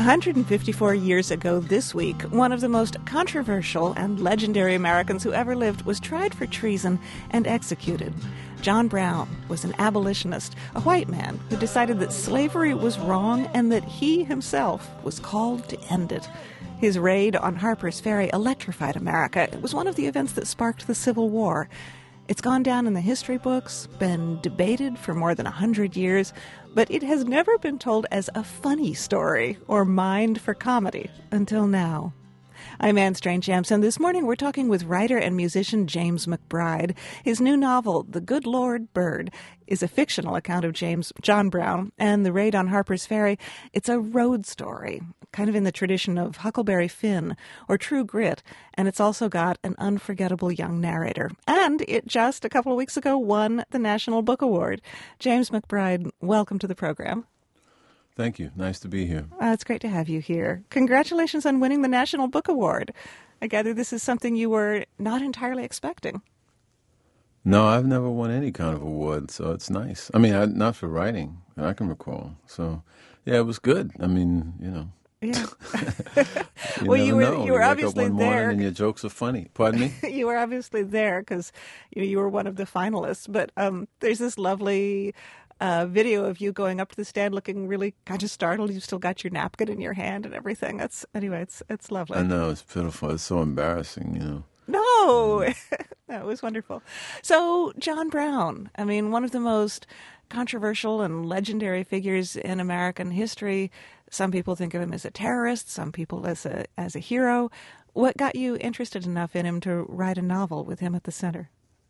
154 years ago this week, one of the most controversial and legendary Americans who ever lived was tried for treason and executed. John Brown was an abolitionist, a white man who decided that slavery was wrong and that he himself was called to end it. His raid on Harper's Ferry electrified America. It was one of the events that sparked the Civil War. It's gone down in the history books, been debated for more than 100 years, but it has never been told as a funny story or mined for comedy until now. I'm Anne Strange Jamson. This morning we're talking with writer and musician James McBride. His new novel, The Good Lord Bird, is a fictional account of John Brown and the raid on Harper's Ferry. It's a road story, kind of in the tradition of Huckleberry Finn or True Grit, and it's also got an unforgettable young narrator. And it just a couple of weeks ago won the National Book Award. James McBride, welcome to the program. Thank you. Nice to be here. It's great to have you here. Congratulations on winning the National Book Award. I gather this is something you were not entirely expecting. No, I've never won any kind of award, so it's nice. I mean, not for writing, that I can recall. So, yeah, it was good. I mean, you know. Yeah. Well, you were obviously there. And your jokes are funny. Pardon me? You were obviously there because you were one of the finalists. But there's this lovely video of you going up to the stand looking really kind of startled. You've still got your napkin in your hand and everything. It's lovely. I know, it's pitiful. It's so embarrassing, you know. No, that was wonderful. So, John Brown, I mean, one of the most controversial and legendary figures in American history. Some people think of him as a terrorist, some people as a hero. What got you interested enough in him to write a novel with him at the center?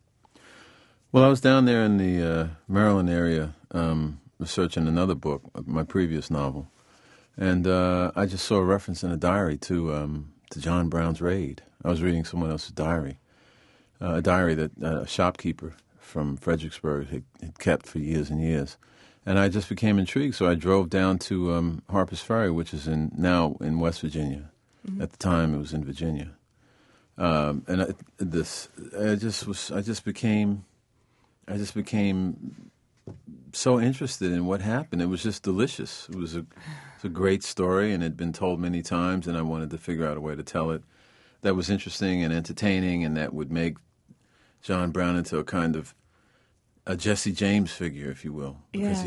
Well, I was down there in the Maryland area researching another book, my previous novel, and I just saw a reference in a diary to John Brown's raid. I was reading someone else's diary, a diary that a shopkeeper from Fredericksburg had kept for years and years. And I just became intrigued, so I drove down to Harper's Ferry, which is now in West Virginia. Mm-hmm. At the time, it was in Virginia. I just became so interested in what happened. It was just delicious. It was a great story, and it had been told many times, and I wanted to figure out a way to tell it that was interesting and entertaining, and that would make John Brown into a kind of a Jesse James figure, if you will, because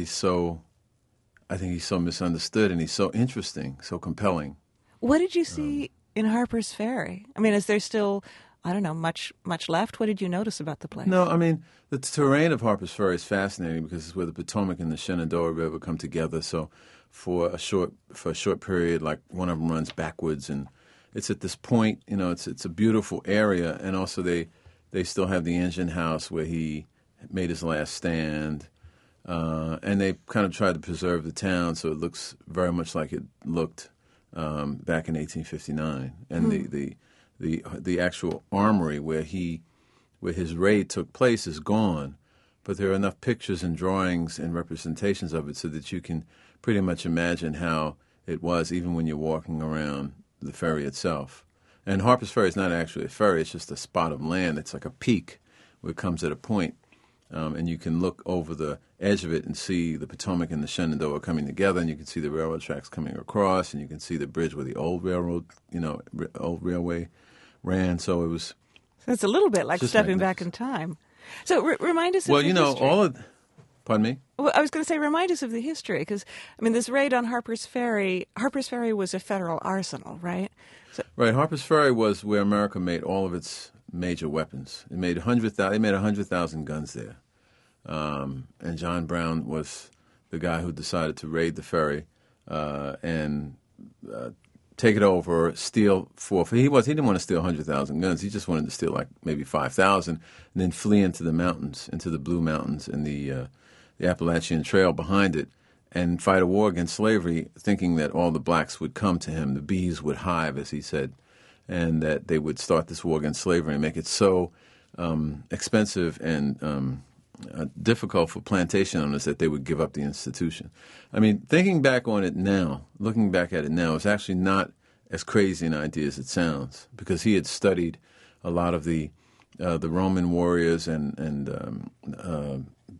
I think he's so misunderstood, and he's so interesting, so compelling. What did you see in Harper's Ferry? I mean, is there still, I don't know, much left? What did you notice about the place? No, I mean, the terrain of Harper's Ferry is fascinating because it's where the Potomac and the Shenandoah River come together. So for a short period, like one of them runs backwards, and it's at this point, you know, it's a beautiful area, and also they still have the engine house where he made his last stand, and they kind of tried to preserve the town so it looks very much like it looked back in 1859, and the actual armory where his raid took place is gone, but there are enough pictures and drawings and representations of it so that you can pretty much imagine how it was even when you're walking around the ferry itself. And Harper's Ferry is not actually a ferry, it's just a spot of land. It's like a peak where it comes at a point, and you can look over the edge of it and see the Potomac and the Shenandoah coming together, and you can see the railroad tracks coming across, and you can see the bridge where the old railway ran. So it's a little bit like stepping back in time. So remind us of the history. Pardon me? Well, I was going to say, remind us of the history, because, I mean, this raid on Harper's Ferry was a federal arsenal, right? Right. Harper's Ferry was where America made all of its major weapons. It made 100,000 guns there. And John Brown was the guy who decided to raid the ferry and take it over, steal he didn't want to steal 100,000 guns. He just wanted to steal like maybe 5,000 and then flee into the mountains, into the Blue Mountains and the Appalachian Trail behind it, and fight a war against slavery, thinking that all the blacks would come to him, the bees would hive, as he said, and that they would start this war against slavery and make it so expensive and difficult for plantation owners that they would give up the institution. I mean, looking back at it now, it's actually not as crazy an idea as it sounds, because he had studied a lot of the Roman warriors and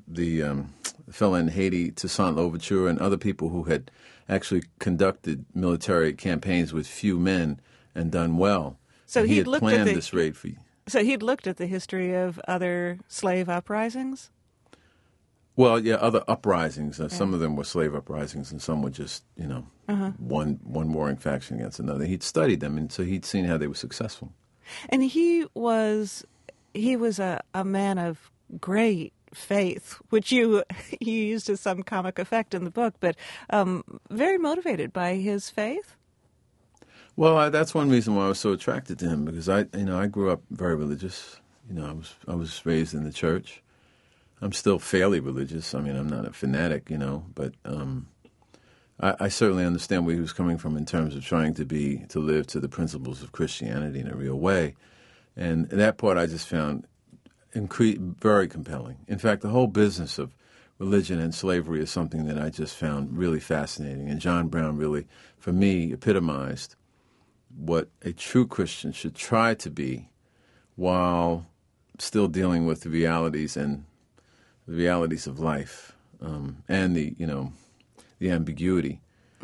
the fellow in Haiti, Toussaint Louverture, and other people who had actually conducted military campaigns with few men and done well. So he he'd had looked planned at this raid for. So he'd looked at the history of other slave uprisings? Well, yeah, other uprisings. Some of them were slave uprisings, and some were just, one warring faction against another. He'd studied them, and so he'd seen how they were successful. And he was a man of great faith, which you used as some comic effect in the book, but very motivated by his faith. Well, that's one reason why I was so attracted to him, because I grew up very religious. I was raised in the church. I'm still fairly religious. I mean, I'm not a fanatic, but I certainly understand where he was coming from in terms of trying to live to the principles of Christianity in a real way. And that part I just found very compelling. In fact, the whole business of religion and slavery is something that I just found really fascinating. And John Brown really, for me, epitomized what a true Christian should try to be while still dealing with the realities of life, and the ambiguity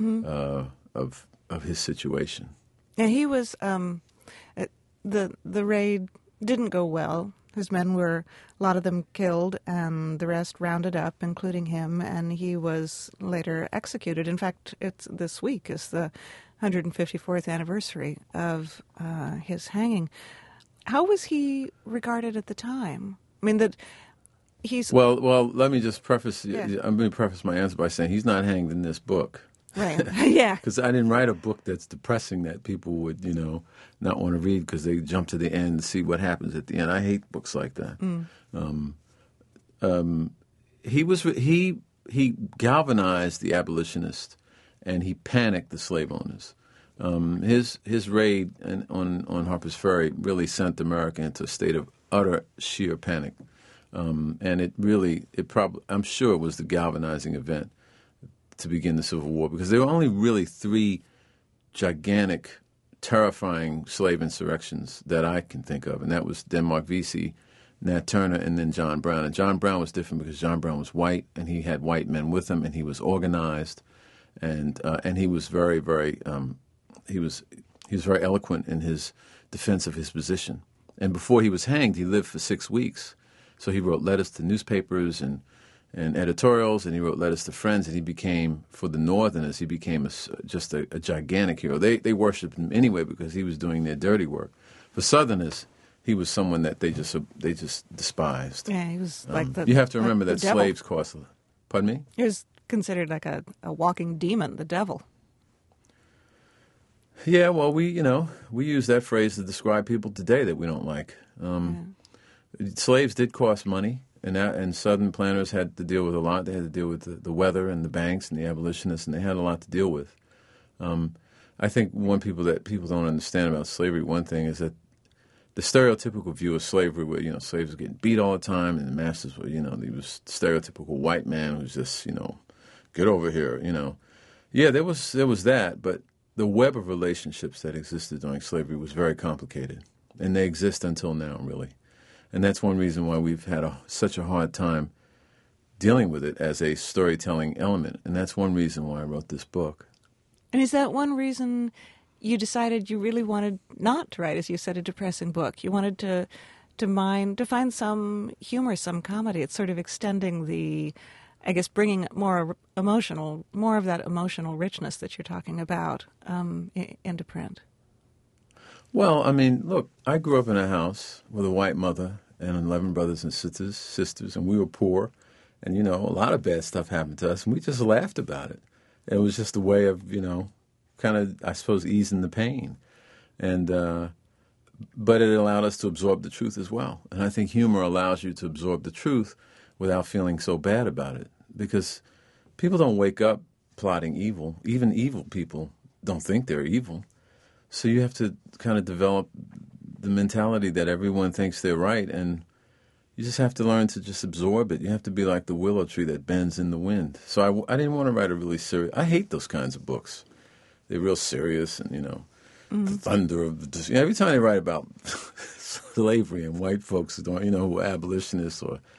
of his situation. And he was the raid didn't go well. His men were, a lot of them killed, and the rest rounded up, including him, and he was later executed. In fact, this week is the 154th anniversary of his hanging. How was he regarded at the time? I mean, Well, let me just preface. Yeah. I'm going to preface my answer by saying he's not hanged in this book. Right. Yeah. Because I didn't write a book that's depressing that people would, not want to read because they jump to the end and see what happens at the end. I hate books like that. He galvanized the abolitionists, and he panicked the slave owners. His raid on Harper's Ferry really sent America into a state of utter sheer panic. And I'm sure it was the galvanizing event to begin the Civil War, because there were only really three gigantic, terrifying slave insurrections that I can think of, and that was Denmark Vesey, Nat Turner, and then John Brown. And John Brown was different because John Brown was white, and he had white men with him, and he was organized, and he was very, very he was very eloquent in his defense of his position. And before he was hanged, he lived for 6 weeks. So he wrote letters to newspapers and editorials, and he wrote letters to friends, and he became, for the Northerners, just a gigantic hero. They worshipped him anyway because he was doing their dirty work. For Southerners, he was someone that they just despised. Yeah, he was like you have to remember that devil. Slaves cost. Pardon me? He was considered like a walking demon, the devil. Yeah, well, we use that phrase to describe people today that we don't like. Slaves did cost money, and Southern planters had to deal with a lot. They had to deal with the weather and the banks and the abolitionists, and they had a lot to deal with. I think one that people don't understand about slavery, one thing is that the stereotypical view of slavery, where slaves were getting beat all the time, and the masters were, he was stereotypical white man who's just, get over here, Yeah, there was that, but the web of relationships that existed during slavery was very complicated, and they exist until now, really. And that's one reason why we've had such a hard time dealing with it as a storytelling element. And that's one reason why I wrote this book. And is that one reason you decided you really wanted not to write, as you said, a depressing book? You wanted to find some humor, some comedy. It's sort of extending bringing more of that emotional richness that you're talking about into print. Well, I mean, look, I grew up in a house with a white mother and 11 brothers and sisters, and we were poor. And, a lot of bad stuff happened to us, and we just laughed about it. It was just a way of, kind of, I suppose, easing the pain. And but it allowed us to absorb the truth as well. And I think humor allows you to absorb the truth without feeling so bad about it. Because people don't wake up plotting evil. Even evil people don't think they're evil. So you have to kind of develop the mentality that everyone thinks they're right, and you just have to learn to just absorb it. You have to be like the willow tree that bends in the wind. So I didn't want to write a really serious. I hate those kinds of books. They're real serious, and the thunder of the. Every time they write about slavery and white folks, who are abolitionists or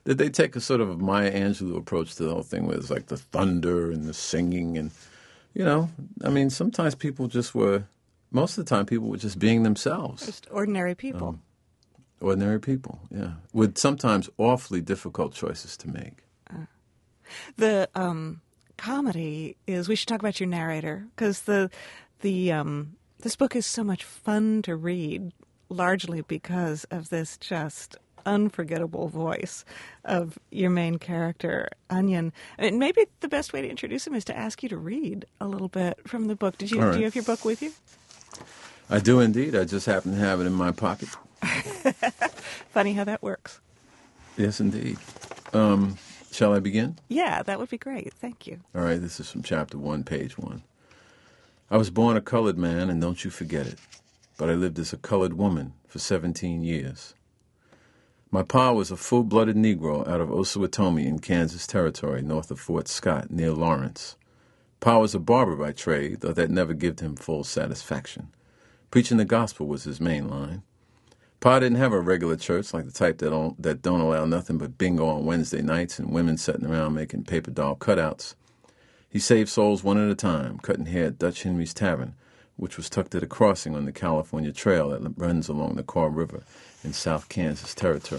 that they take a sort of Maya Angelou approach to the whole thing, where it's like the thunder and the singing, and I mean, sometimes people just were. Most of the time, people were just being themselves. Just ordinary people. Ordinary people, yeah, with sometimes awfully difficult choices to make. The comedy is. We should talk about your narrator, because this book is so much fun to read, largely because of this just unforgettable voice of your main character, Onion. And maybe the best way to introduce him is to ask you to read a little bit from the book. Do you have your book with you? I do indeed. I just happen to have it in my pocket. Funny how that works. Yes, indeed. Shall I begin? Yeah, that would be great. Thank you. All right, this is from chapter 1, page 1. I was born a colored man, and don't you forget it. But I lived as a colored woman for 17 years. My pa was a full-blooded Negro out of Osawatomie in Kansas Territory, north of Fort Scott, near Lawrence. Pa was a barber by trade, though that never gave him full satisfaction. Preaching the gospel was his main line. Pa didn't have a regular church like the type that don't allow nothing but bingo on Wednesday nights and women sitting around making paper doll cutouts. He saved souls one at a time, cutting hair at Dutch Henry's Tavern, which was tucked at a crossing on the California Trail that runs along the Kaw River in South Kansas Territory.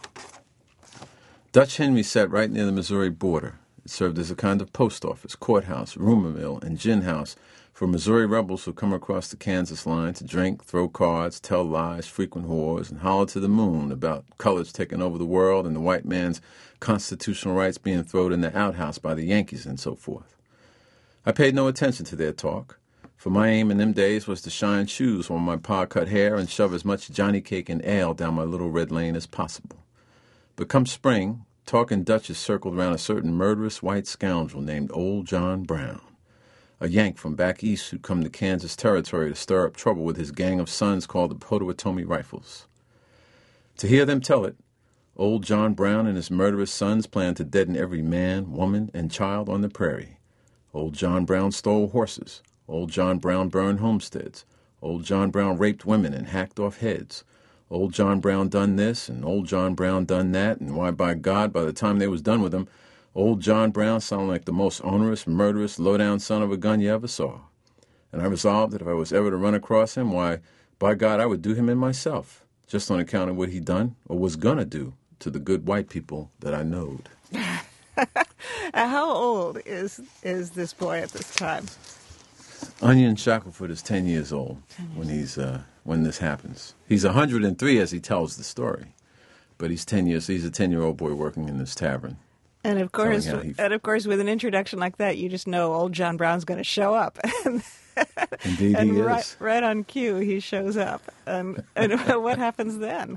Dutch Henry sat right near the Missouri border. It served as a kind of post office, courthouse, rumor mill, and gin house for Missouri rebels who come across the Kansas line to drink, throw cards, tell lies, frequent whores, and holler to the moon about colors taking over the world and the white man's constitutional rights being thrown in the outhouse by the Yankees and so forth. I paid no attention to their talk, for my aim in them days was to shine shoes while my pa cut hair and shove as much Johnny cake and ale down my little red lane as possible. But come spring, talking Dutchess circled around a certain murderous white scoundrel named Old John Brown, a Yank from back east who'd come to Kansas Territory to stir up trouble with his gang of sons called the Potawatomi Rifles. To hear them tell it, Old John Brown and his murderous sons planned to deaden every man, woman, and child on the prairie. Old John Brown stole horses. Old John Brown burned homesteads. Old John Brown raped women and hacked off heads. Old John Brown done this, and Old John Brown done that, and why, by God, by the time they was done with him, Old John Brown sounded like the most onerous, murderous, low-down son of a gun you ever saw. And I resolved that if I was ever to run across him, why, by God, I would do him in myself, just on account of what he done or was gonna do to the good white people that I knowed. How old is this boy at this time? Onion Shackelford is 10 years old when this happens. He's 103 as he tells the story, but he's 10 years. He's a 10-year-old boy working in this tavern. And of course, with an introduction like that, you just know Old John Brown's going to show up. Indeed, he is. Right on cue, he shows up. And what happens then?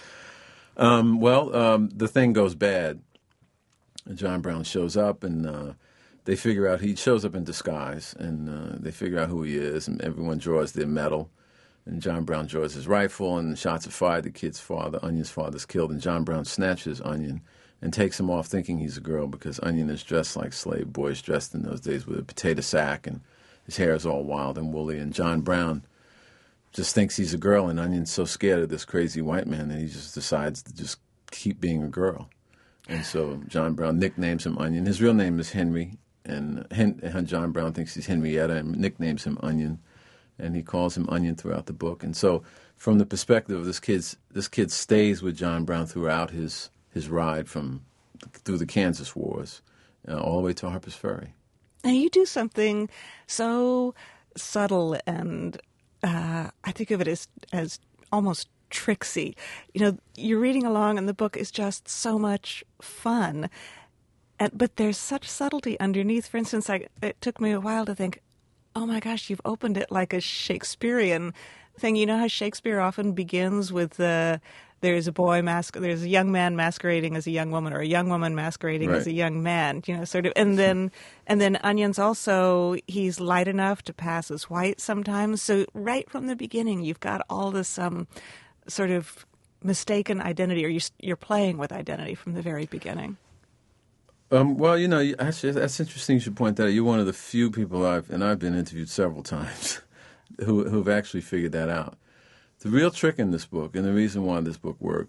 The thing goes bad. John Brown shows up, and they figure out he shows up in disguise, and they figure out who he is, and everyone draws their medal. And John Brown draws his rifle, and shots are fired. The kid's father, Onion's father, is killed, and John Brown snatches Onion and takes him off thinking he's a girl because Onion is dressed like slave boys dressed in those days with a potato sack, and his hair is all wild and woolly. And John Brown just thinks he's a girl, and Onion's so scared of this crazy white man that he just decides to just keep being a girl. And so John Brown nicknames him Onion. His real name is Henry, and John Brown thinks he's Henrietta and nicknames him Onion, and he calls him Onion throughout the book. And so from the perspective of this kid stays with John Brown throughout his ride through the Kansas Wars all the way to Harper's Ferry. And you do something so subtle, and I think of it as almost tricksy. You know, you're reading along, and the book is just so much fun. But there's such subtlety underneath. For instance, it took me a while to think, oh my gosh, you've opened it like a Shakespearean thing. You know how Shakespeare often begins with there's a young man masquerading as a young woman, or a young woman masquerading right. as a young man, you know, sort of. And then Onion's also, he's light enough to pass as white sometimes. So right from the beginning, you've got all this sort of mistaken identity, or you're playing with identity from the very beginning. Actually, that's interesting you should point that out. You're one of the few people I've been interviewed several times who've actually figured that out. The real trick in this book, and the reason why this book works,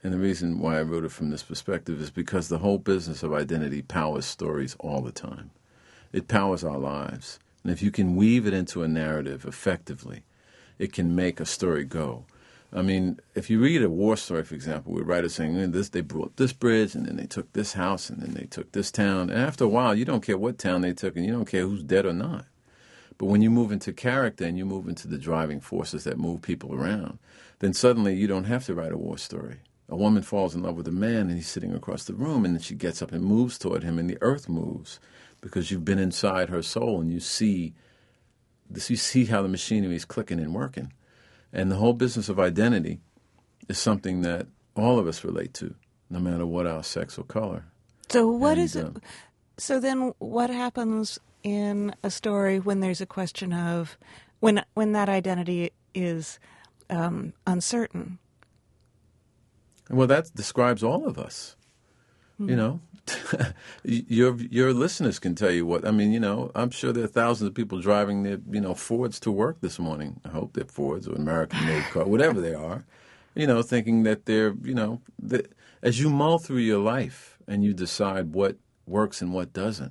And the reason why I wrote it from this perspective is because the whole business of identity powers stories all the time. It powers our lives. And if you can weave it into a narrative effectively, it can make a story go. I mean, if you read a war story, for example, where writers saying, they blew up this bridge, and then they took this house, and then they took this town. And after a while, you don't care what town they took, and you don't care who's dead or not. But when you move into character and you move into the driving forces that move people around, then suddenly you don't have to write a war story. A woman falls in love with a man, and he's sitting across the room, and then she gets up and moves toward him, and the earth moves because you've been inside her soul, and you see how the machinery is clicking and working. And the whole business of identity is something that all of us relate to, no matter what our sex or color. So what is it? So then what happens in a story when there's a question of when that identity is uncertain? Well, that describes all of us. You know, your listeners can tell you what. I mean, you know, I'm sure there are thousands of people driving their, Fords to work this morning. I hope they're Fords or American-made car, whatever they are. Thinking that they're, that as you mull through your life and you decide what works and what doesn't,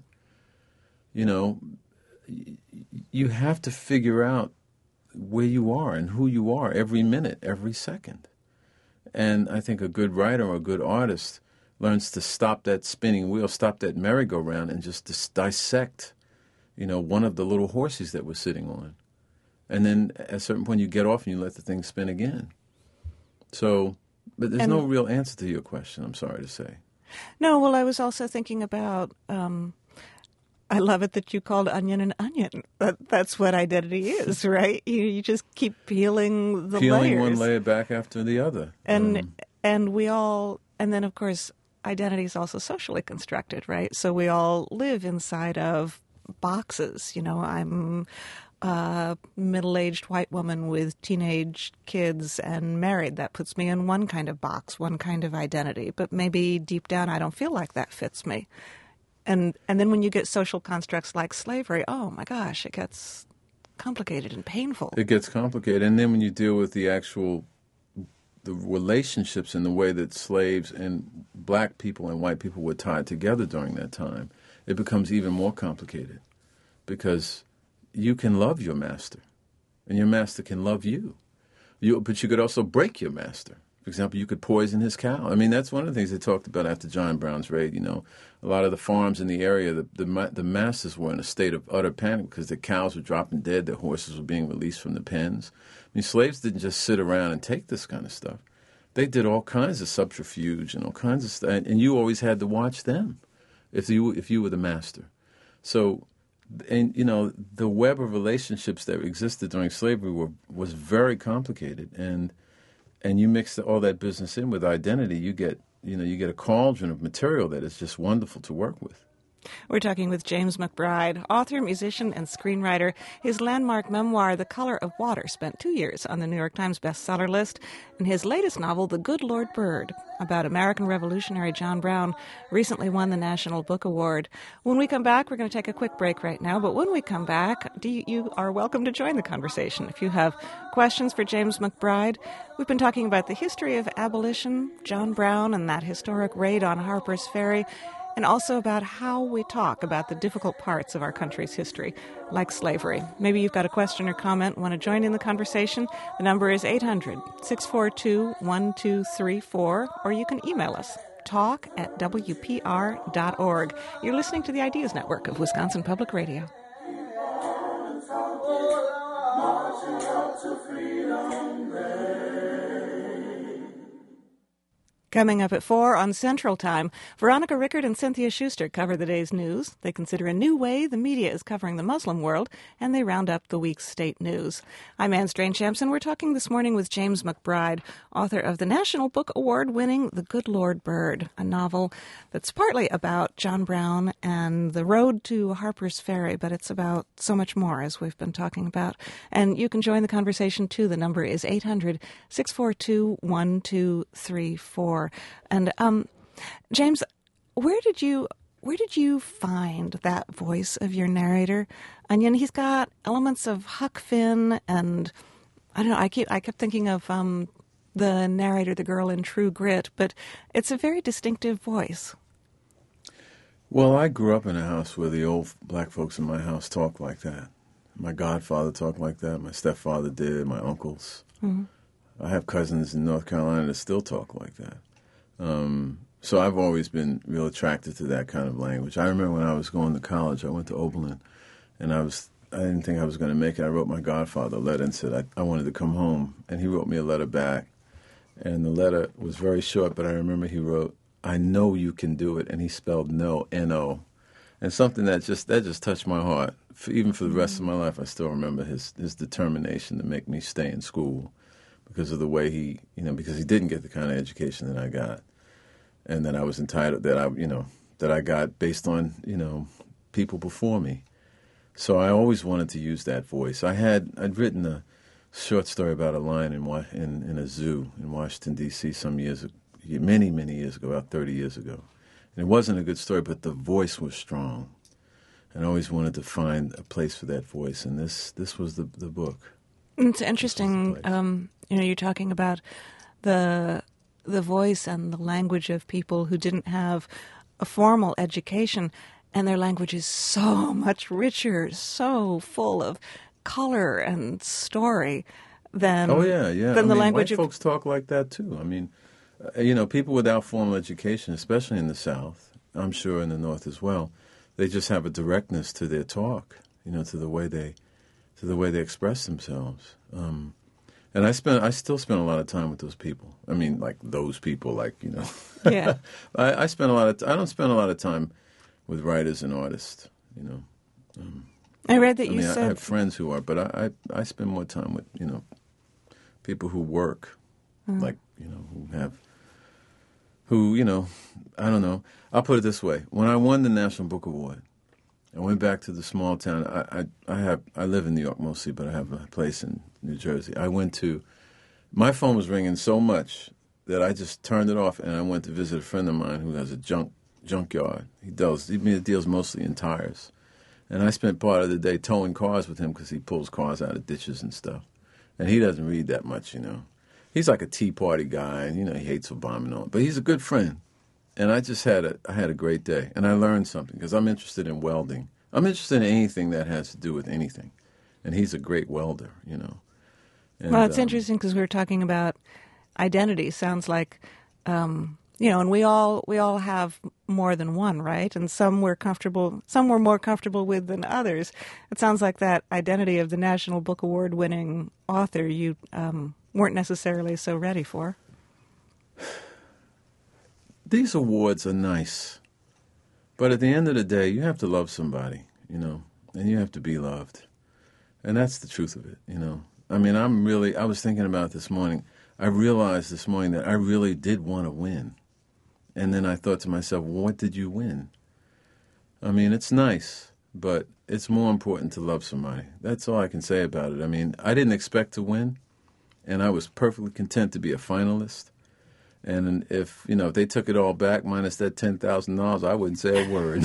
you have to figure out where you are and who you are every minute, every second. And I think a good writer or a good artist learns to stop that spinning wheel, stop that merry-go-round, and just dissect, one of the little horses that we're sitting on. And then at a certain point you get off and you let the thing spin again. So, but there's no real answer to your question, I'm sorry to say. No, well, I was also thinking about, I love it that you called onion an onion. That's what identity is, right? You just keep peeling the layers. Peeling one layer back after the other. And we all, and then of course, identity is also socially constructed, right? So we all live inside of boxes. I'm a middle-aged white woman with teenage kids and married. That puts me in one kind of box, one kind of identity. But maybe deep down I don't feel like that fits me. And then when you get social constructs like slavery, oh my gosh, it gets complicated and painful. It gets complicated. And then when you deal with the relationships and the way that slaves and black people and white people were tied together during that time, it becomes even more complicated because you can love your master and your master can love you. But you could also break your master. For example, you could poison his cow. I mean, that's one of the things they talked about after John Brown's raid. A lot of the farms in the area, the masters were in a state of utter panic because the cows were dropping dead, their horses were being released from the pens. I mean, slaves didn't just sit around and take this kind of stuff. They did all kinds of subterfuge and all kinds of stuff, and you always had to watch them if you were the master. So, the web of relationships that existed during slavery was very complicated, and you mix all that business in with identity, you get a cauldron of material that is just wonderful to work with. We're talking with James McBride, author, musician, and screenwriter. His landmark memoir, The Color of Water, spent 2 years on the New York Times bestseller list. And his latest novel, The Good Lord Bird, about American revolutionary John Brown, recently won the National Book Award. When we come back, we're going to take a quick break right now. But when we come back, you are welcome to join the conversation. If you have questions for James McBride, we've been talking about the history of abolition, John Brown, and that historic raid on Harper's Ferry, and also about how we talk about the difficult parts of our country's history, like slavery. Maybe you've got a question or comment, want to join in the conversation. The number is 800-642-1234, or you can email us, talk@wpr.org. You're listening to the Ideas Network of Wisconsin Public Radio. Coming up at 4 on Central Time, Veronica Rickard and Cynthia Schuster cover the day's news. They consider a new way the media is covering the Muslim world, and they round up the week's state news. I'm Anne Strange-Hampson. We're talking this morning with James McBride, author of the National Book Award-winning The Good Lord Bird, a novel that's partly about John Brown and the road to Harper's Ferry, but it's about so much more, as we've been talking about. And you can join the conversation, too. The number is 800-642-1234. And James, where did you find that voice of your narrator? Onion, he's got elements of Huck Finn, and I don't know. I kept thinking of the narrator, the girl in True Grit, but it's a very distinctive voice. Well, I grew up in a house where the old black folks in my house talked like that. My godfather talked like that. My stepfather did. My uncles. Mm-hmm. I have cousins in North Carolina that still talk like that. So I've always been real attracted to that kind of language. I remember when I was going to college, I went to Oberlin, and I didn't think I was going to make it. I wrote my godfather a letter and said I wanted to come home, and he wrote me a letter back. And the letter was very short, but I remember he wrote, "I know you can do it," and he spelled no, N-O. And something that just touched my heart. Even for the rest of my life, I still remember his determination to make me stay in school because of the way because he didn't get the kind of education that I got. And that I was entitled, that I got based on, people before me. So I always wanted to use that voice. I'd written a short story about a lion in a zoo in Washington, D.C. many, many years ago, about 30 years ago. And it wasn't a good story, but the voice was strong. And I always wanted to find a place for that voice, and this was the book. It's interesting, you're talking about the voice and the language of people who didn't have a formal education, and their language is so much richer, so full of color and story than than the language white folks talk like that too. I mean, people without formal education, especially in the South, I'm sure in the North as well, they just have a directness to their talk, to the way they express themselves. And I still spend a lot of time with those people. I mean, like those people, Yeah. I don't spend a lot of time with writers and artists, I read that you said... I have friends who are, but I spend more time with, people who work, I don't know. I'll put it this way. When I won the National Book Award, I went back to the small town. I live in New York mostly, but I have a place in New Jersey. My phone was ringing so much that I just turned it off, and I went to visit a friend of mine who has a junkyard. He deals mostly in tires. And I spent part of the day towing cars with him because he pulls cars out of ditches and stuff. And he doesn't read that much, He's like a Tea Party guy, and, he hates Obama and all. But he's a good friend. And I had a great day. And I learned something because I'm interested in welding. I'm interested in anything that has to do with anything. And he's a great welder, And, well, it's interesting because we were talking about identity. Sounds like, and we all have more than one, right? And some we're more comfortable with than others. It sounds like that identity of the National Book Award winning author you weren't necessarily so ready for. These awards are nice, but at the end of the day, you have to love somebody, and you have to be loved. And that's the truth of it, I mean, I was thinking about it this morning. I realized this morning that I really did want to win. And then I thought to myself, what did you win? I mean, it's nice, but it's more important to love somebody. That's all I can say about it. I mean, I didn't expect to win, and I was perfectly content to be a finalist. And if they took it all back minus that $10,000, I wouldn't say a word.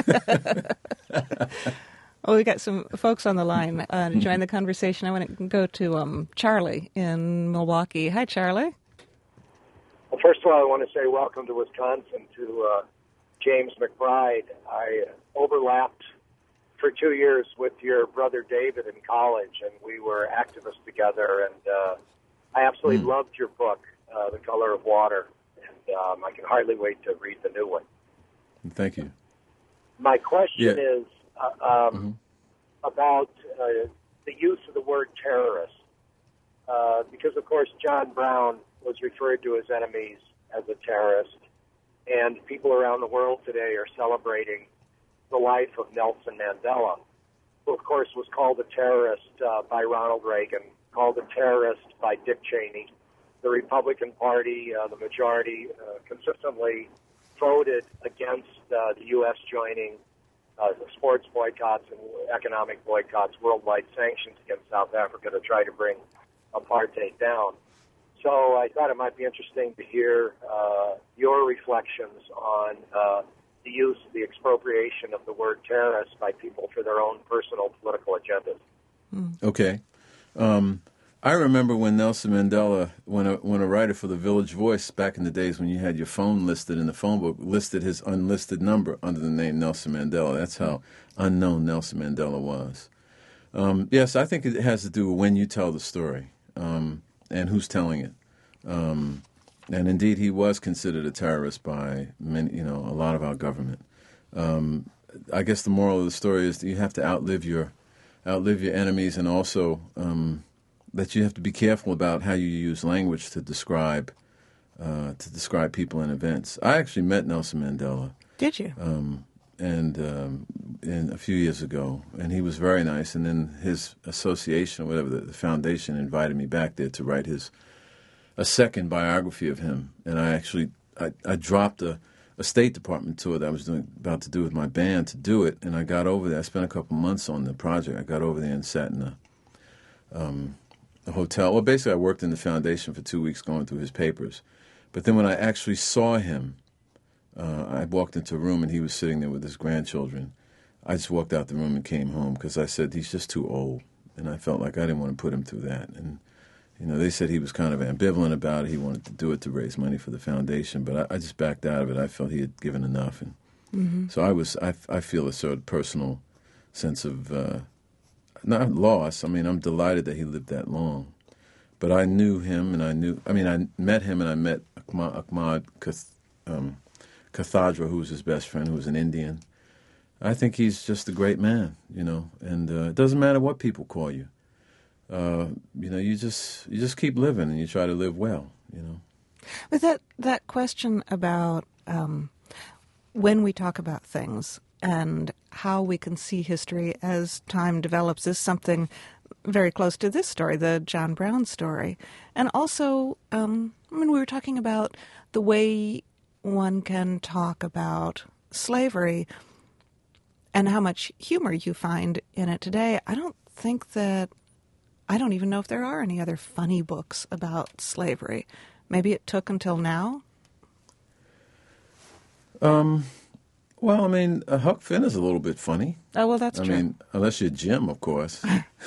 Well, we got some folks on the line to join the conversation. I want to go to Charlie in Milwaukee. Hi, Charlie. Well, first of all, I want to say welcome to Wisconsin to James McBride. I overlapped for 2 years with your brother David in college, and we were activists together, and I absolutely loved your book, The Color of Water, and I can hardly wait to read the new one. Thank you. My question is about the use of the word terrorist, because, of course, John Brown was referred to his enemies as a terrorist, and people around the world today are celebrating the life of Nelson Mandela, who, of course, was called a terrorist by Ronald Reagan, called a terrorist by Dick Cheney. The Republican Party, the majority, consistently voted against the U.S. joining sports boycotts and economic boycotts, worldwide sanctions against South Africa to try to bring apartheid down. So I thought it might be interesting to hear your reflections on the use of the expropriation of the word terrorist by people for their own personal political agendas. Okay. I remember when Nelson Mandela, when a writer for the Village Voice back in the days when you had your phone listed in the phone book, listed his unlisted number under the name Nelson Mandela. That's how unknown Nelson Mandela was. Yes, I think it has to do with when you tell the story and who's telling it. And indeed, he was considered a terrorist by many, a lot of our government. I guess the moral of the story is that you have to outlive your enemies, and also that you have to be careful about how you use language to describe people and events. I actually met Nelson Mandela. Did you? And a few years ago, and he was very nice. And then his association, or whatever, the foundation, invited me back there to write a second biography of him. And I dropped a State Department tour that I was about to do with my band to do it, and I got over there. I spent a couple months on the project. I got over there and sat in a hotel. Well, basically, I worked in the foundation for 2 weeks going through his papers. But then when I actually saw him, I walked into a room, and he was sitting there with his grandchildren. I just walked out the room and came home because I said, he's just too old. And I felt like I didn't want to put him through that. And they said he was kind of ambivalent about it. He wanted to do it to raise money for the foundation, but I just backed out of it. I felt he had given enough, and so I feel a sort of personal sense of not loss. I mean, I'm delighted that he lived that long, but I knew him, and I met him, and I met Ahmad Kathadra, who was his best friend, who was an Indian. I think he's just a great man, and it doesn't matter what people call you. You just keep living, and you try to live well, But that question about when we talk about things and how we can see history as time develops is something very close to this story, the John Brown story. And also, we were talking about the way one can talk about slavery and how much humor you find in it today. I don't even know if there are any other funny books about slavery. Maybe it took until now? Huck Finn is a little bit funny. Oh, well, that's true. I mean, unless you're Jim, of course.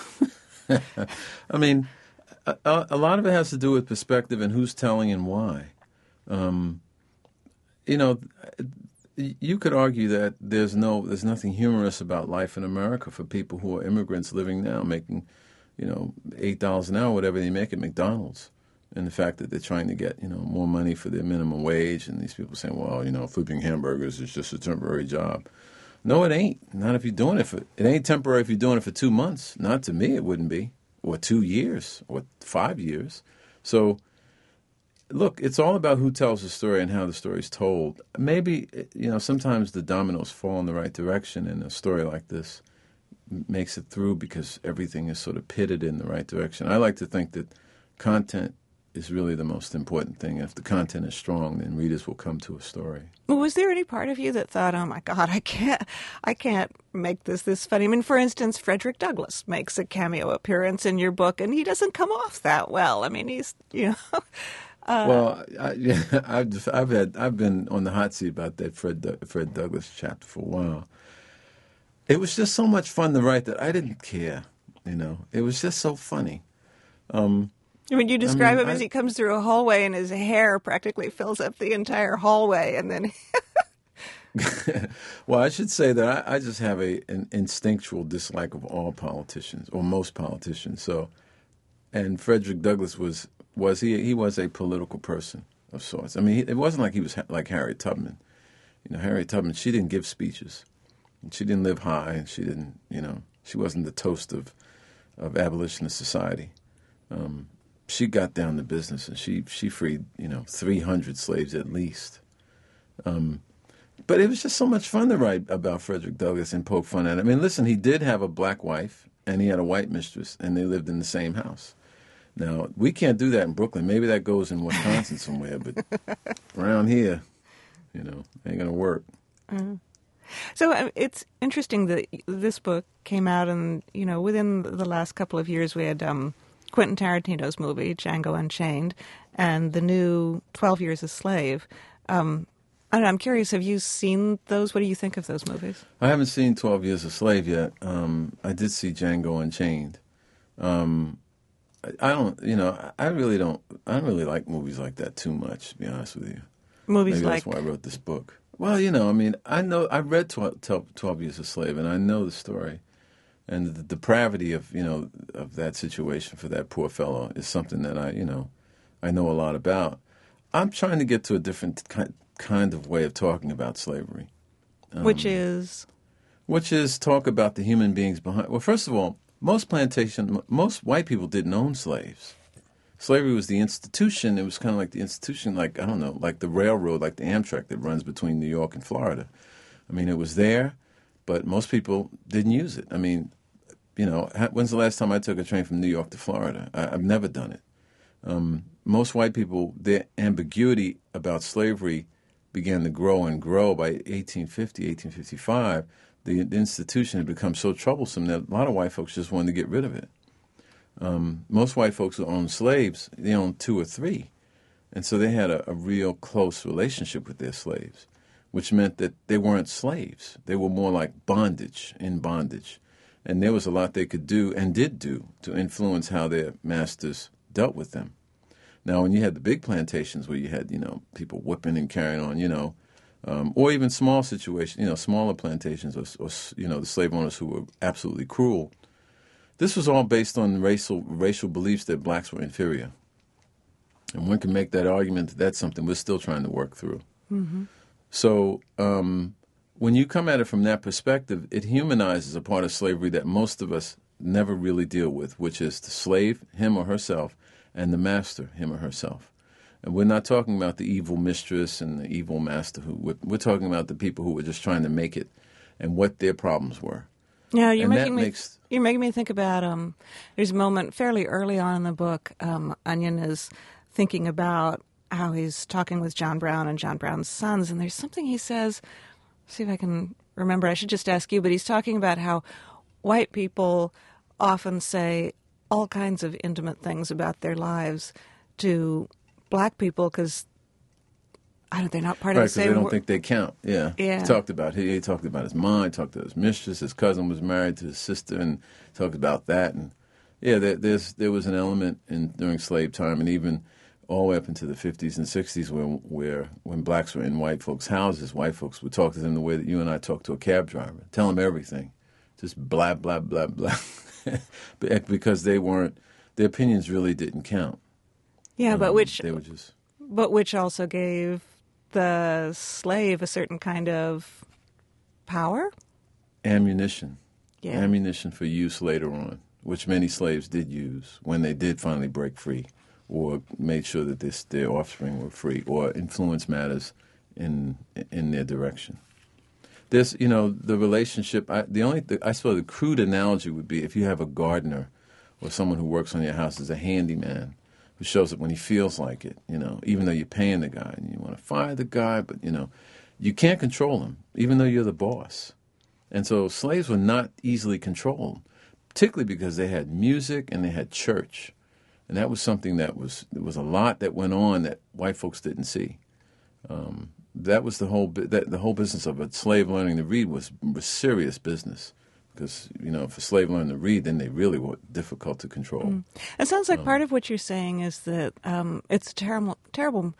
I mean, a lot of it has to do with perspective and who's telling and why. You could argue that there's nothing humorous about life in America for people who are immigrants living now, making $8 an hour, whatever they make at McDonald's, and the fact that they're trying to get, more money for their minimum wage, and these people saying, well, flipping hamburgers is just a temporary job. No, it ain't. Not if you're doing it it ain't temporary if you're doing it for 2 months. Not to me, it wouldn't be. Or 2 years, or 5 years. So, look, it's all about who tells the story and how the story's told. Maybe, sometimes the dominoes fall in the right direction in a story like this makes it through because everything is sort of pitted in the right direction. I like to think that content is really the most important thing. If the content is strong, then readers will come to a story. Well, was there any part of you that thought, oh my God, I can't make this funny? I mean, for instance, Frederick Douglass makes a cameo appearance in your book, and he doesn't come off that well. I mean, he's, Well, I've been on the hot seat about that Fred Douglass chapter for a while. It was just so much fun to write that I didn't care. It was just so funny. When you describe him as he comes through a hallway and his hair practically fills up the entire hallway, and then. Well, I should say that I just have an instinctual dislike of all politicians, or most politicians. So, and Frederick Douglass was a political person of sorts. I mean, it wasn't like he was like Harriet Tubman. Harriet Tubman, she didn't give speeches. She didn't live high, and she didn't, she wasn't the toast of abolitionist society. She got down to business, and she freed, 300 slaves at least. But it was just so much fun to write about Frederick Douglass and poke fun at him. I mean, listen, he did have a black wife, and he had a white mistress, and they lived in the same house. Now, we can't do that in Brooklyn. Maybe that goes in Wisconsin somewhere, but around here, ain't going to work. Mm-hmm. So it's interesting that this book came out, and within the last couple of years, we had Quentin Tarantino's movie Django Unchained and the new 12 Years a Slave. I'm curious, have you seen those? What do you think of those movies? I haven't seen 12 Years a Slave yet. I did see Django Unchained. I don't, you know, I don't really like movies like that too much, to be honest with you. Movies Maybe like... that's why I wrote this book. Well, you know, I mean, I read 12 Years a Slave, and I know the story. And the depravity of, you know, of that situation for that poor fellow is something that I know a lot about. I'm trying to get to a different kind of way of talking about slavery. Which is? Which is talk about the human beings behind. Well, first of all, most white people didn't own slaves. Slavery was the institution. It was kind of like the institution, like, I don't know, like the railroad, like the Amtrak that runs between New York and Florida. I mean, it was there, but most people didn't use it. I mean, you know, when's the last time I took a train from New York to Florida? I've never done it. Most white people, their ambiguity about slavery began to grow and grow by 1850, 1855. The institution had become so troublesome that a lot of white folks just wanted to get rid of it. Most white folks who owned slaves, they owned 2 or 3. And so they had a real close relationship with their slaves, which meant that they weren't slaves. They were more like in bondage. And there was a lot they could do and did do to influence how their masters dealt with them. Now, when you had the big plantations where you had, you know, people whipping and carrying on, you know, or even small situations, you know, smaller plantations or you know, the slave owners who were absolutely cruel, this was all based on racial beliefs that blacks were inferior. And one can make that argument that that's something we're still trying to work through. Mm-hmm. So when you come at it from that perspective, it humanizes a part of slavery that most of us never really deal with, which is the slave, him or herself, and the master, him or herself. And we're not talking about the evil mistress and the evil master. We're talking about the people who were just trying to make it and what their problems were. Yeah, you're making me think about, there's a moment fairly early on in the book, Onion is thinking about how he's talking with John Brown and John Brown's sons, and there's something he says, see if I can remember, I should just ask you, but he's talking about how white people often say all kinds of intimate things about their lives to black people because they're not part of the same. They don't think they count. Yeah. He talked about his mom. He talked to his mistress. His cousin was married to his sister, and talked about that. And yeah, there was an element during slave time, and even all the way up into the 50s and 60s, when blacks were in white folks' houses, white folks would talk to them the way that you and I talk to a cab driver, tell them everything, just blah blah blah blah, because their opinions really didn't count. Yeah, but which also gave the slave a certain kind of power? Ammunition for use later on, which many slaves did use when they did finally break free or made sure that their offspring were free or influence matters in their direction. There's, you know, the relationship, I suppose the crude analogy would be if you have a gardener or someone who works on your house as a handyman, who shows up when he feels like it, you know, even though you're paying the guy and you want to fire the guy, but, you know, you can't control him, even though you're the boss. And so slaves were not easily controlled, particularly because they had music and they had church. And that was something there was a lot that went on that white folks didn't see. That was the whole business of a slave learning to read was serious business. Because, you know, if a slave learned to read, then they really were difficult to control. Mm. It sounds like part of what you're saying is that it's terrible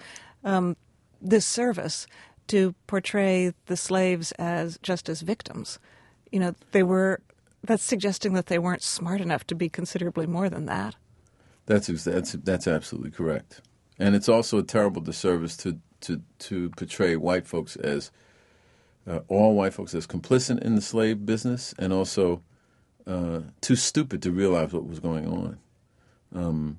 disservice to portray the slaves as just as victims. You know, that's suggesting that they weren't smart enough to be considerably more than that. That's absolutely correct. And it's also a terrible disservice to portray white folks as all white folks as complicit in the slave business, and also too stupid to realize what was going on.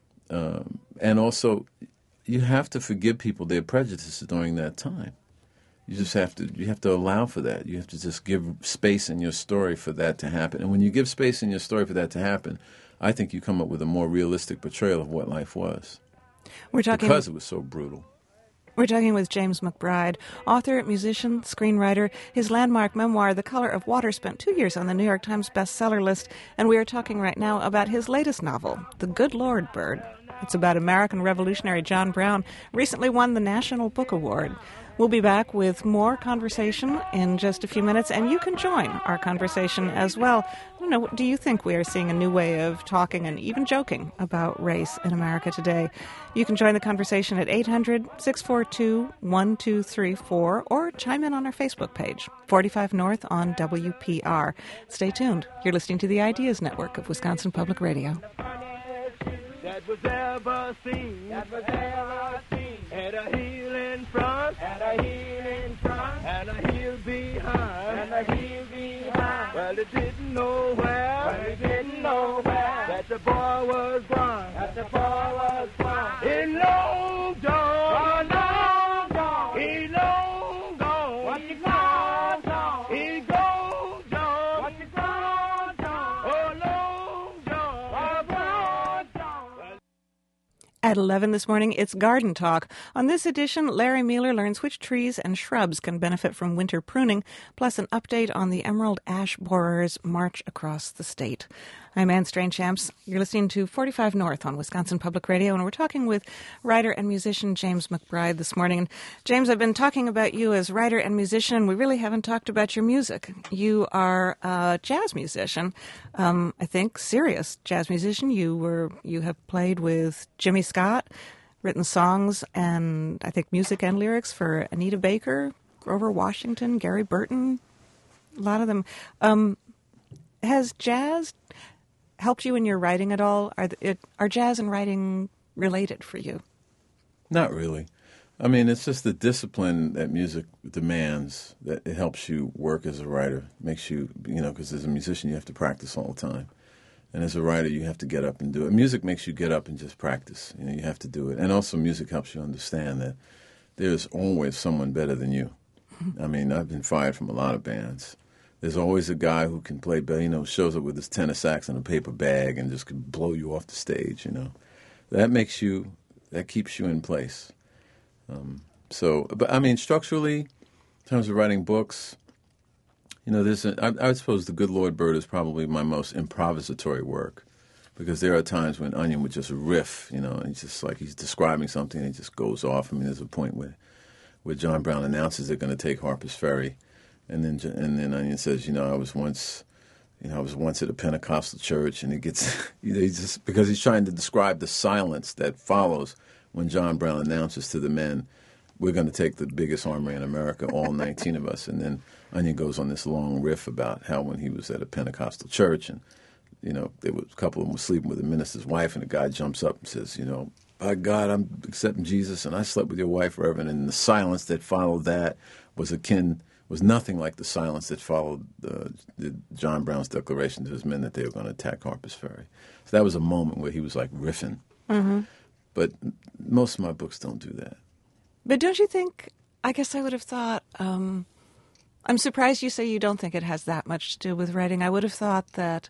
And also, you have to forgive people their prejudices during that time. You have to allow for that. You have to just give space in your story for that to happen. And when you give space in your story for that to happen, I think you come up with a more realistic portrayal of what life was. Because it was so brutal. We're talking with James McBride, author, musician, screenwriter. His landmark memoir, The Color of Water, spent 2 years on the New York Times bestseller list, and we are talking right now about his latest novel, The Good Lord Bird. It's about American revolutionary John Brown, recently won the National Book Award. We'll be back with more conversation in just a few minutes, and you can join our conversation as well. I don't know, do you think we are seeing a new way of talking and even joking about race in America today? You can join the conversation at 800-642-1234 or chime in on our Facebook page, 45 North on WPR. Stay tuned. You're listening to the Ideas Network of Wisconsin Public Radio. That was ever seen, had a heel in front, and a heel behind, well, it didn't know where, that the boy was gone, he long gone, he long gone, what you gone, he gone, what you gone, oh, long gone, At 11 this morning, it's Garden Talk. On this edition, Larry Mueller learns which trees and shrubs can benefit from winter pruning, plus an update on the emerald ash borer's march across the state. I'm Anne Strainchamps. You're listening to 45 North on Wisconsin Public Radio, and we're talking with writer and musician James McBride this morning. And James, I've been talking about you as writer and musician. We really haven't talked about your music. You are a jazz musician, I think, serious jazz musician. You have played with Jimmy Scott, written songs and I think music and lyrics for Anita Baker, Grover Washington, Gary Burton, a lot of them. Has jazz helped you in your writing at all? Are jazz and writing related for you? Not really. I mean, it's just the discipline that music demands that it helps you work as a writer. Makes you, because as a musician you have to practice all the time. And as a writer you have to get up and do it. Music makes you get up and just practice. You have to do it. And also music helps you understand that there's always someone better than you. I mean, I've been fired from a lot of bands. There's always a guy who can play, shows up with his tenor sax in a paper bag and just can blow you off the stage, That keeps you in place. But I mean, structurally, in terms of writing books, I suppose The Good Lord Bird is probably my most improvisatory work, because there are times when Onion would just riff, and it's just like he's describing something and it just goes off. I mean, there's a point where John Brown announces they're going to take Harper's Ferry. And then Onion says, I was once at a Pentecostal church, and he gets, because he's trying to describe the silence that follows when John Brown announces to the men, we're going to take the biggest armory in America, all 19 of us. And then Onion goes on this long riff about how when he was at a Pentecostal church, and a couple of them were sleeping with the minister's wife, and the guy jumps up and says, by God, I'm accepting Jesus, and I slept with your wife, Reverend. And the silence that followed that was nothing like the silence that followed John Brown's declaration to his men that they were going to attack Harper's Ferry. So that was a moment where he was like riffing. Mm-hmm. But most of my books don't do that. But don't you think, I guess I would have thought, I'm surprised you say you don't think it has that much to do with writing. I would have thought that,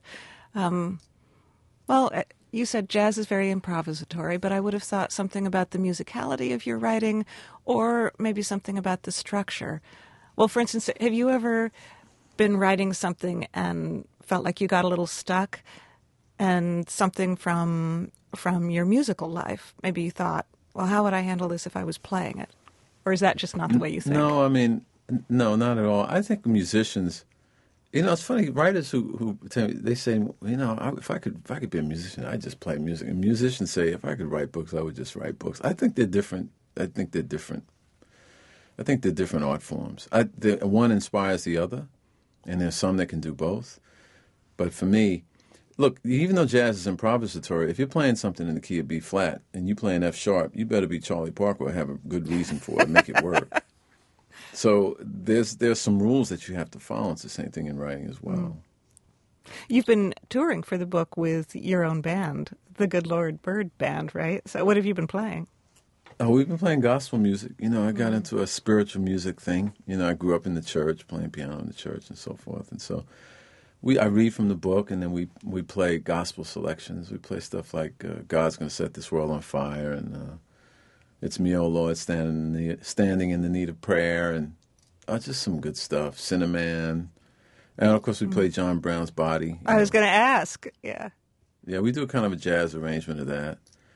you said jazz is very improvisatory, but I would have thought something about the musicality of your writing, or maybe something about the structure. Well, for instance, have you ever been writing something and felt like you got a little stuck, and something from your musical life? Maybe you thought, well, how would I handle this if I was playing it? Or is that just not the way you think? No, I mean, no, not at all. I think musicians, it's funny, writers who tell me, they say, if I could be a musician, I'd just play music. And musicians say, if I could write books, I would just write books. I think they're different. I think they're different art forms. One inspires the other, and there's some that can do both. But for me, look, even though jazz is improvisatory, if you're playing something in the key of B flat and you play an F sharp, you better be Charlie Parker or have a good reason for it, make it work. So there's some rules that you have to follow. It's the same thing in writing as well. You've been touring for the book with your own band, the Good Lord Bird Band, right? So what have you been playing? Oh, we've been playing gospel music. I got into a spiritual music thing. I grew up in the church, playing piano in the church and so forth. And so I read from the book, and then we play gospel selections. We play stuff like God's Going to Set This World on Fire, and It's Me, Oh Lord, Standing in the Need of Prayer, and just some good stuff. Cinnamon. And, of course, we play John Brown's Body. I was going to ask, yeah. Yeah, we do kind of a jazz arrangement of that.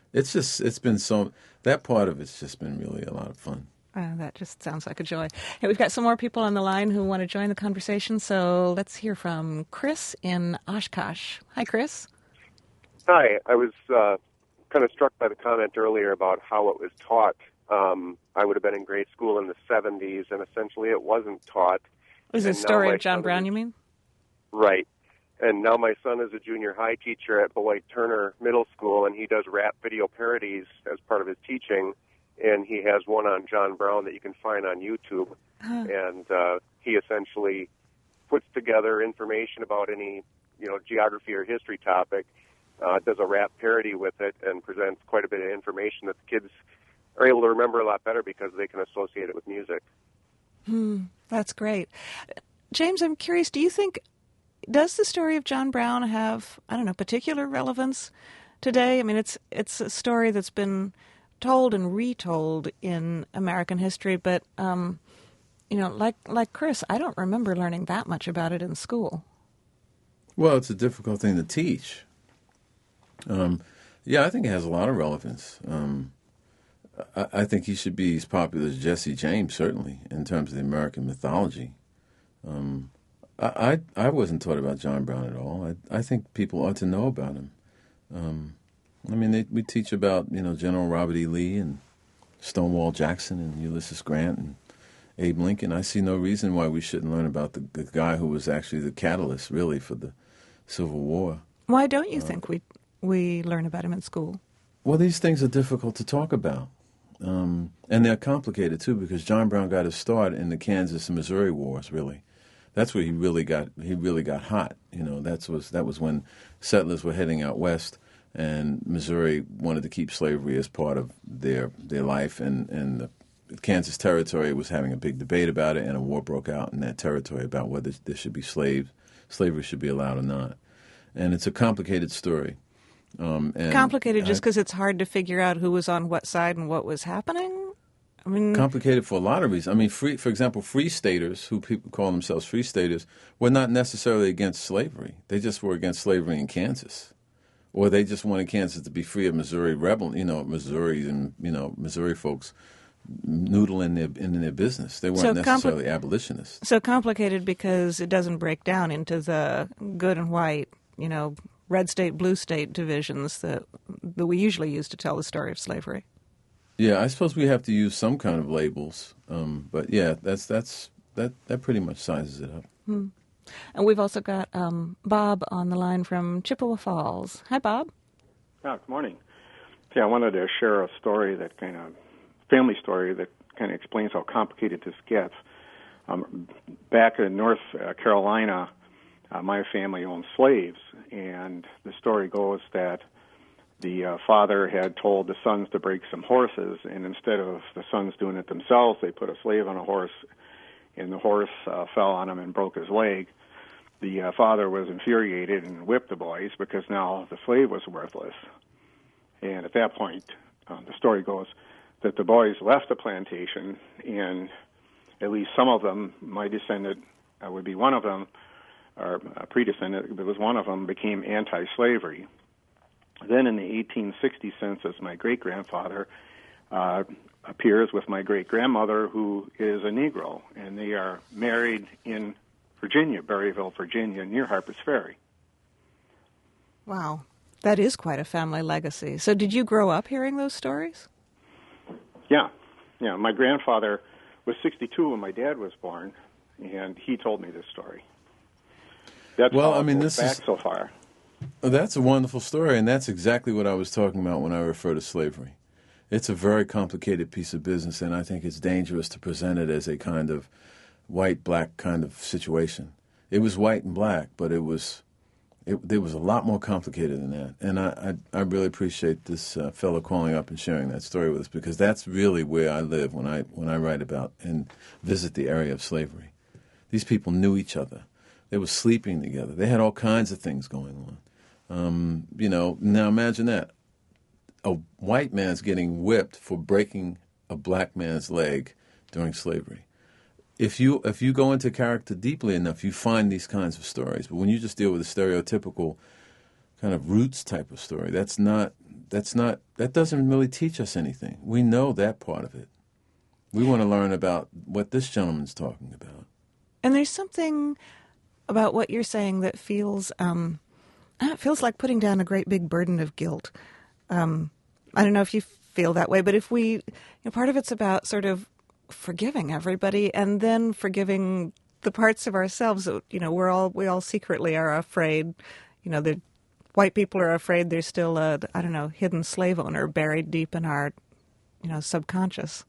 it's been so, that part of it's just been really a lot of fun. That just sounds like a joy. Hey, we've got some more people on the line who want to join the conversation, so let's hear from Chris in Oshkosh. Hi, Chris. Hi. I was kind of struck by the comment earlier about how it was taught. I would have been in grade school in the 70s, and essentially it wasn't taught. Was it a story of John Brown, you mean? Right. And now my son is a junior high teacher at Beloit Turner Middle School, and he does rap video parodies as part of his teaching. And he has one on John Brown that you can find on YouTube. And he essentially puts together information about any, geography or history topic, does a rap parody with it, and presents quite a bit of information that the kids are able to remember a lot better because they can associate it with music. That's great. James, I'm curious, do you think, does the story of John Brown have, particular relevance today? I mean, it's a story that's been told and retold in American history, but like Chris, I don't remember learning that much about it in school. Well, it's a difficult thing to teach. Yeah, I think it has a lot of relevance. I think he should be as popular as Jesse James, certainly, in terms of the American mythology. I wasn't taught about John Brown at all. I think people ought to know about him. We teach about, General Robert E. Lee and Stonewall Jackson and Ulysses Grant and Abe Lincoln. I see no reason why we shouldn't learn about the guy who was actually the catalyst, really, for the Civil War. Why don't you think we learn about him in school? Well, these things are difficult to talk about. And they're complicated, too, because John Brown got his start in the Kansas and Missouri wars, really. That's where he really got hot. That was when settlers were heading out west, and Missouri wanted to keep slavery as part of their life, and the Kansas Territory was having a big debate about it, and a war broke out in that territory about whether there should be slavery should be allowed or not. And it's a complicated story. Complicated just because it's hard to figure out who was on what side and what was happening? Complicated for a lot of reasons. For example, free staters, who people call themselves free staters, were not necessarily against slavery. They just were against slavery in Kansas. Or they just wanted Kansas to be free of Missouri Missouri folks noodling in their business. They weren't necessarily abolitionists. So complicated because it doesn't break down into the good and white, red state, blue state divisions that we usually use to tell the story of slavery. Yeah, I suppose we have to use some kind of labels, but yeah, that pretty much sizes it up. And we've also got Bob on the line from Chippewa Falls. Hi, Bob. Good morning. Yeah, I wanted to share a story family story that kind of explains how complicated this gets. Back in North Carolina, my family owned slaves, and the story goes that the father had told the sons to break some horses, and instead of the sons doing it themselves, they put a slave on a horse, and the horse fell on him and broke his leg. The father was infuriated and whipped the boys because now the slave was worthless. And at that point, the story goes that the boys left the plantation, and at least some of them, my descendant would be one of them, or a predescendant, there was one of them, became anti-slavery. Then in the 1860 census, my great-grandfather appears with my great-grandmother, who is a Negro, and they are married in Virginia, Berryville, Virginia, near Harpers Ferry. Wow. That is quite a family legacy. So did you grow up hearing those stories? Yeah. My grandfather was 62 when my dad was born, and he told me this story. That's back so far. That's a wonderful story, and that's exactly what I was talking about when I refer to slavery. It's a very complicated piece of business, and I think it's dangerous to present it as a kind of white-black kind of situation. It was white and black, but there was a lot more complicated than that. And I really appreciate this fellow calling up and sharing that story with us, because that's really where I live when I write about and visit the area of slavery. These people knew each other. They were sleeping together. They had all kinds of things going on. Now imagine that. A white man's getting whipped for breaking a black man's leg during slavery. If you go into character deeply enough, you find these kinds of stories. But when you just deal with a stereotypical kind of roots type of story, that's not that doesn't really teach us anything. We know that part of it. We want to learn about what this gentleman's talking about. And there's something about what you're saying that feels like putting down a great big burden of guilt. I don't know if you feel that way, but if part of it's about sort of forgiving everybody and then forgiving the parts of ourselves that, we all secretly are afraid, the white people are afraid there's still a, hidden slave owner buried deep in our, subconscious.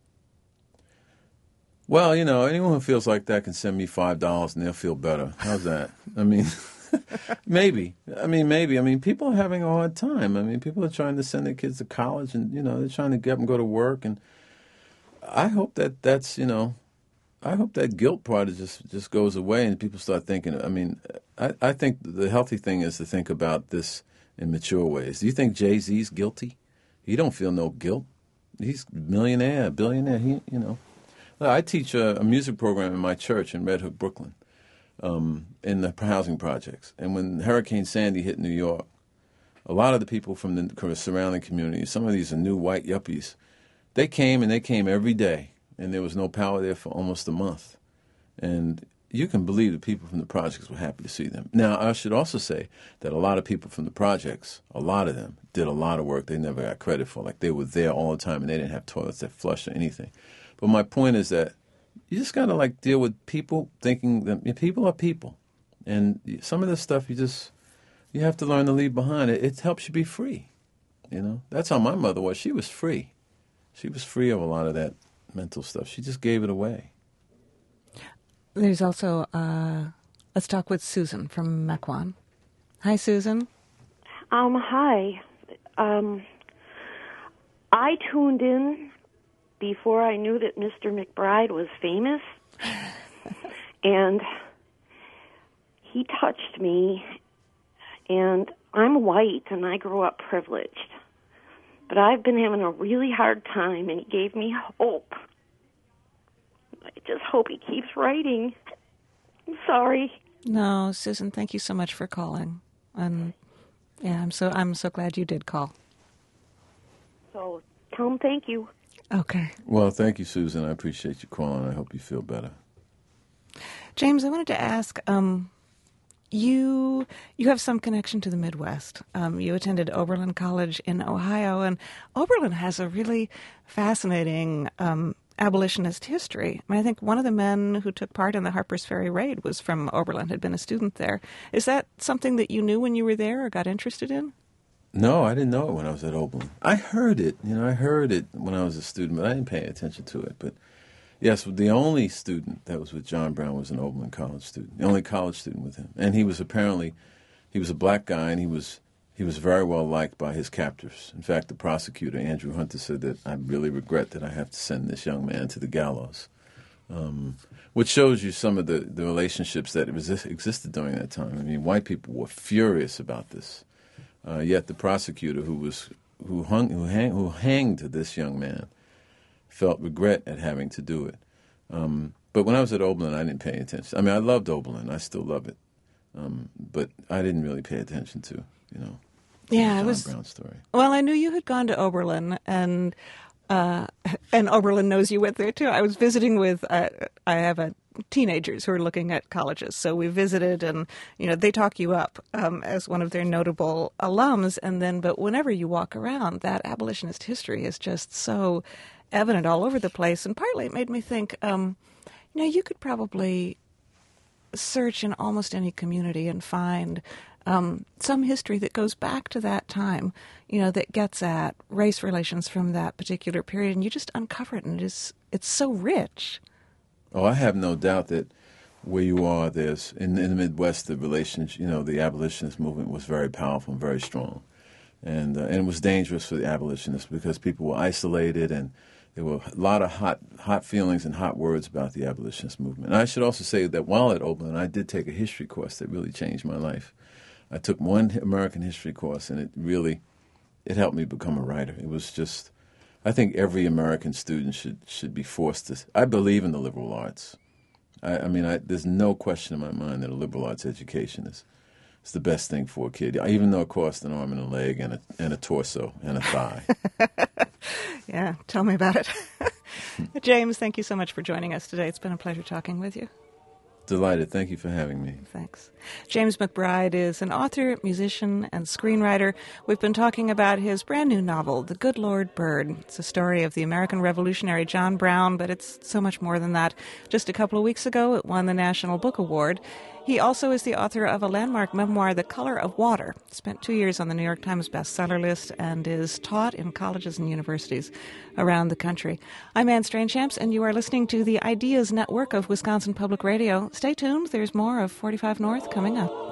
Well, anyone who feels like that can send me $5 and they'll feel better. How's that? I mean, maybe. People are having a hard time. People are trying to send their kids to college and, they're trying to get them to go to work. And I hope I hope that guilt part just goes away and people start thinking. I think the healthy thing is to think about this in mature ways. Do you think Jay-Z's guilty? He don't feel no guilt. He's millionaire, billionaire. I teach a music program in my church in Red Hook, Brooklyn, in the housing projects. And when Hurricane Sandy hit New York, a lot of the people from the surrounding communities, some of these are new white yuppies, they came every day. And there was no power there for almost a month. And you can believe the people from the projects were happy to see them. Now, I should also say that a lot of people from the projects, a lot of them, did a lot of work they never got credit for. Like, they were there all the time, and they didn't have toilets that flushed or anything. But my point is that you just got to, deal with people thinking that people are people. And some of this stuff you have to learn to leave behind. It helps you be free, That's how my mother was. She was free. She was free of a lot of that mental stuff. She just gave it away. There's also, let's talk with Susan from Mequon. Hi, Susan. Hi. I tuned in before I knew that Mr. McBride was famous, and he touched me, and I'm white, and I grew up privileged. But I've been having a really hard time, and he gave me hope. I just hope he keeps writing. I'm sorry. No, Susan, thank you so much for calling. And I'm so glad you did call. So tell him thank you. Okay. Well, thank you, Susan. I appreciate you calling. I hope you feel better. James, I wanted to ask, You have some connection to the Midwest. You attended Oberlin College in Ohio, and Oberlin has a really fascinating abolitionist history. I think one of the men who took part in the Harper's Ferry raid was from Oberlin, had been a student there. Is that something that you knew when you were there or got interested in? No, I didn't know it when I was at Oberlin. I heard it. I heard it when I was a student, but I didn't pay attention to it. But yes, the only student that was with John Brown was an Oberlin College student, the only college student with him. And he was a black guy, and he was very well liked by his captors. In fact, the prosecutor, Andrew Hunter, said that I really regret that I have to send this young man to the gallows, which shows you some of the relationships that existed during that time. White people were furious about this, yet the prosecutor who hanged this young man felt regret at having to do it. But when I was at Oberlin, I didn't pay attention. I loved Oberlin. I still love it. But I didn't really pay attention to, John Brown story. Well, I knew you had gone to Oberlin, and Oberlin knows you went there, too. I was visiting with, I have teenagers who are looking at colleges. So we visited, and, they talk you up as one of their notable alums. But whenever you walk around, that abolitionist history is just so evident all over the place. And partly it made me think, you could probably search in almost any community and find some history that goes back to that time, that gets at race relations from that particular period, and you just uncover it, and it's so rich. Oh, I have no doubt that where you are, there's in the Midwest, the relations, the abolitionist movement was very powerful and very strong, and it was dangerous for the abolitionists because people were isolated, and there were a lot of hot feelings and hot words about the abolitionist movement. And I should also say that while at Oberlin, I did take a history course that really changed my life. I took one American history course, and it helped me become a writer. It was just, I think every American student should be forced to. I believe in the liberal arts. There's no question in my mind that a liberal arts education is It's the best thing for a kid, even though it costs an arm and a leg and a torso and a thigh. Yeah, tell me about it. James, thank you so much for joining us today. It's been a pleasure talking with you. Delighted. Thank you for having me. Thanks. James McBride is an author, musician, and screenwriter. We've been talking about his brand new novel, The Good Lord Bird. It's a story of the American revolutionary John Brown, but it's so much more than that. Just a couple of weeks ago, it won the National Book Award. He also is the author of a landmark memoir, The Color of Water. Spent 2 years on the New York Times bestseller list and is taught in colleges and universities around the country. I'm Anne Strainchamps, and you are listening to the Ideas Network of Wisconsin Public Radio. Stay tuned. There's more of 45 North coming up.